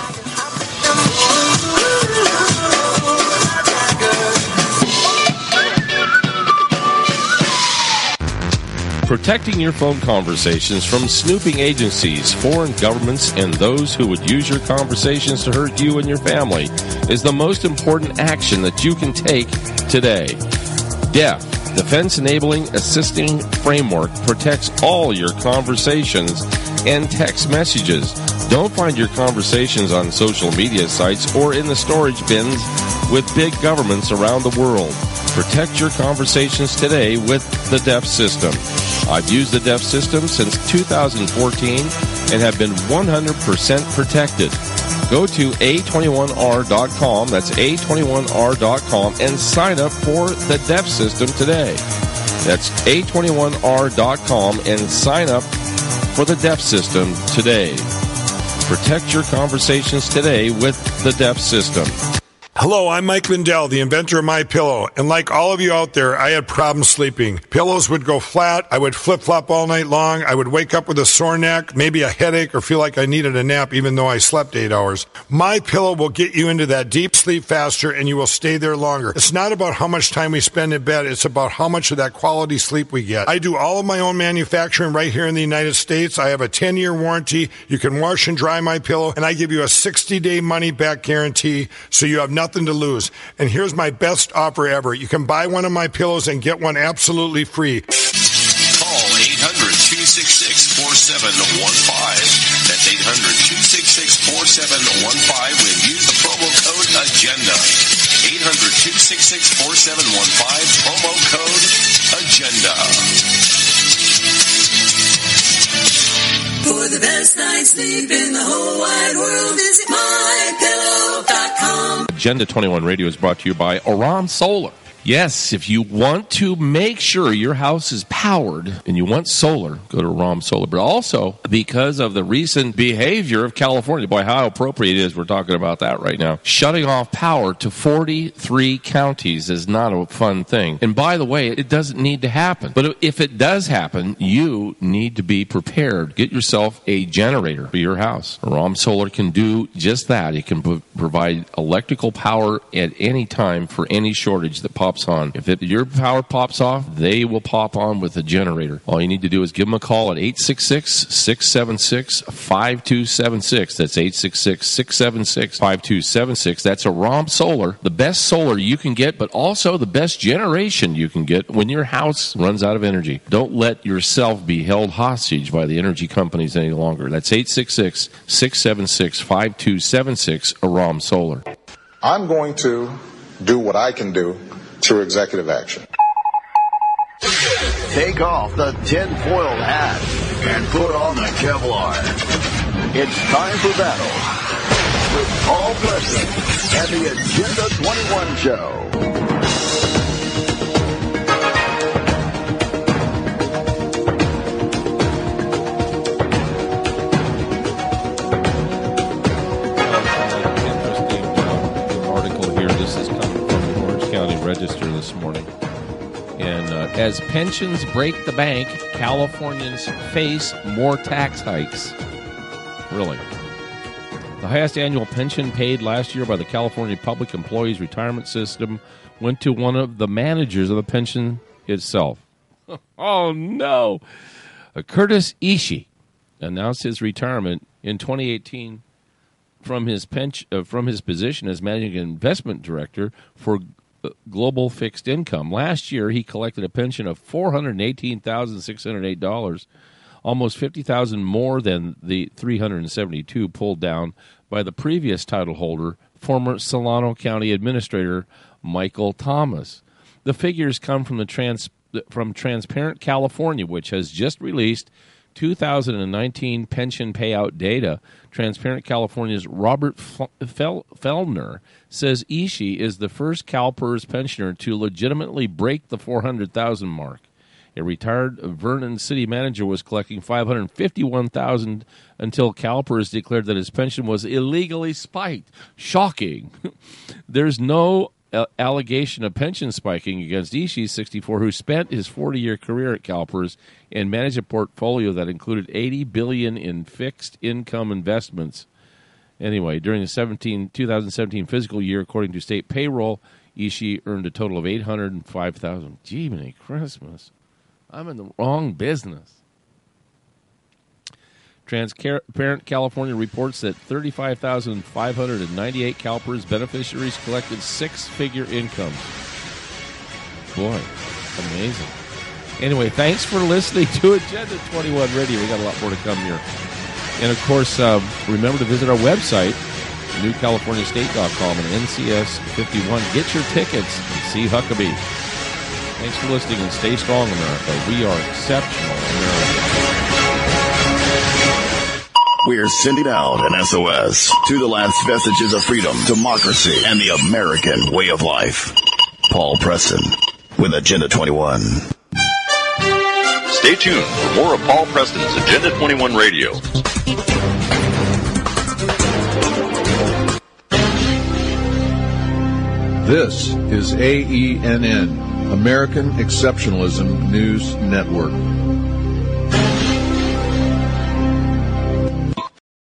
Protecting your phone conversations from snooping agencies, foreign governments, and those who would use your conversations to hurt you and your family is the most important action that you can take today. D E F, Defense Enabling Assisting Framework, protects all your conversations and text messages. Don't find your conversations on social media sites or in the storage bins with big governments around the world. Protect your conversations today with the D E F system. I've used the D E F system since two thousand fourteen and have been one hundred percent protected. Go to A twenty-one R dot com, that's A twenty-one R dot com, and sign up for the D E F system today. That's A twenty-one R dot com and sign up for the D E F system today. Protect your conversations today with the D E F system. Hello, I'm Mike Lindell, the inventor of MyPillow, and like all of you out there, I had problems sleeping. Pillows would go flat, I would flip-flop all night long, I would wake up with a sore neck, maybe a headache, or feel like I needed a nap even though I slept eight hours. MyPillow will get you into that deep sleep faster, and you will stay there longer. It's not about how much time we spend in bed, it's about how much of that quality sleep we get. I do all of my own manufacturing right here in the United States. I have a ten-year warranty. You can wash and dry my pillow, and I give you a sixty-day money-back guarantee, so you have nothing to lose. And here's my best offer ever. You can buy one of my pillows and get one absolutely free. Call eight hundred, two six six, four seven one five. That's eight hundred, two six six, four seven one five and use the promo code AGENDA. eight hundred, two six six, four seven one five, promo code AGENDA. For the best night's sleep in the whole wide world, visit my pillow dot com. Agenda twenty-one Radio is brought to you by Aram Solar. Yes, if you want to make sure your house is powered and you want solar, go to Aram Solar. But also, because of the recent behavior of California, boy, how appropriate it is we're talking about that right now. Shutting off power to forty-three counties is not a fun thing. And by the way, it doesn't need to happen. But if it does happen, you need to be prepared. Get yourself a generator for your house. Aram Solar can do just that. It can p- provide electrical power at any time for any shortage that pops on. If it, your power pops off, they will pop on with a generator. All you need to do is give them a call at eight six six, six seven six, five two seven six. That's eight six six, six seven six, five two seven six. That's Aram Solar. The best solar you can get, but also the best generation you can get when your house runs out of energy. Don't let yourself be held hostage by the energy companies any longer. That's eight six six, six seven six, five two seven six, Aram Solar. I'm going to do what I can do through executive action. Take off the tinfoil hat and put on the Kevlar. It's time for battle with Paul Preston and the Agenda twenty-one Show. Register this morning. And uh, as pensions break the bank, Californians face more tax hikes. Really. The highest annual pension paid last year by the California Public Employees Retirement System went to one of the managers of the pension itself. Oh, no. Uh, Curtis Ishii announced his retirement in twenty eighteen from his pension, uh, from his position as managing investment director for Global Fixed Income. Last year, he collected a pension of four hundred eighteen thousand six hundred eight dollars, almost fifty thousand dollars more than the three hundred seventy-two dollars pulled down by the previous title holder, former Solano County Administrator Michael Thomas. The figures come from the trans from Transparent California, which has just released two thousand nineteen pension payout data. Transparent California's Robert Fel- Feldner says Ishii is the first CalPERS pensioner to legitimately break the four hundred thousand mark. A retired Vernon city manager was collecting five hundred fifty-one thousand dollars until CalPERS declared that his pension was illegally spiked. Shocking. There's no allegation of pension spiking against Ishii, sixty-four, who spent his forty-year career at CalPERS and managed a portfolio that included eighty billion dollars in fixed income investments. Anyway, during the seventeen, twenty seventeen fiscal year, according to state payroll, Ishii earned a total of eight hundred five thousand dollars. Gee, many Christmas. I'm in the wrong business. Transparent California reports that thirty-five thousand five hundred ninety-eight CalPERS beneficiaries collected six-figure incomes. Boy, amazing. Anyway, thanks for listening to Agenda twenty-one Radio. We got a lot more to come here. And, of course, uh, remember to visit our website, new california state dot com and N C S fifty-one. Get your tickets and see Huckabee. Thanks for listening, and stay strong, America. We are exceptional America. We're sending out an S O S to the last vestiges of freedom, democracy, and the American way of life. Paul Preston with Agenda twenty-one. Stay tuned for more of Paul Preston's Agenda twenty-one Radio. This is A E N N, American Exceptionalism News Network.